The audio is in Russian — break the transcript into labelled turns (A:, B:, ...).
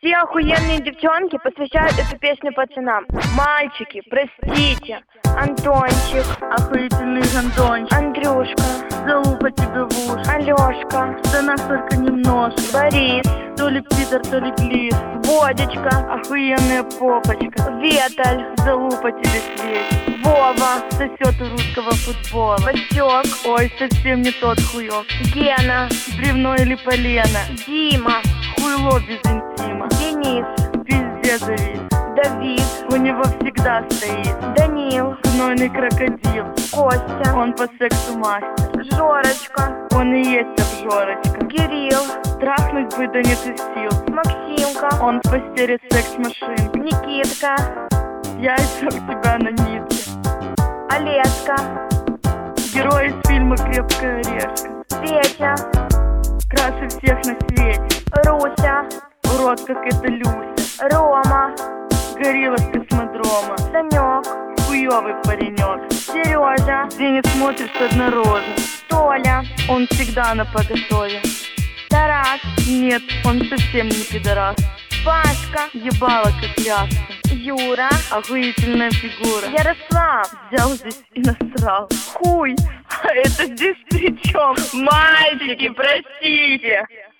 A: Все охуенные девчонки посвящают эту песню пацанам. Мальчики, простите. Антончик.
B: Охуительный Антончик.
A: Андрюшка.
B: Залупа тебе в уши.
A: Алёшка.
B: Да нас только немножко.
A: Борис.
B: То ли пидор, то ли глист.
A: Водечка.
B: Охуенная попочка.
A: Веталь.
B: Залупа тебе светит.
A: Вова.
B: Сосет у русского футбола.
A: Васёк.
B: Ой, совсем не тот хуёв.
A: Гена.
B: Бревно или полено.
A: Дима.
B: Хуйло без интима.
A: Денис.
B: Пиздец завис.
A: Давид.
B: У него всегда стоит
A: Данил.
B: гнойный крокодил.
A: Костя.
B: Он по сексу мастер.
A: Жорочка.
B: Он и есть обжорочка.
A: Кирилл.
B: Трахнуть бы да нет и сил.
A: Максимка.
B: Он в постели секс-машинка.
A: Никитка.
B: Яйца у тебя на нитке.
A: Олежка.
B: Герой из фильма «Крепкая орешка».
A: Петя.
B: Краше всех на свете.
A: Руся.
B: Урод, как это Люся.
A: Рома.
B: Горилла с космодрома.
A: Санек.
B: Хуёвый паренек.
A: Сережа.
B: Денег смотришь однородно.
A: Толя.
B: Он всегда на поготове.
A: Тарас.
B: Нет, он совсем не пидорас.
A: Пашка.
B: Ебало как ясно.
A: Юра.
B: Охуительная фигура.
A: Ярослав.
B: Взял здесь и насрал.
A: Хуй.
B: А это здесь при чем? Мальчики, простите.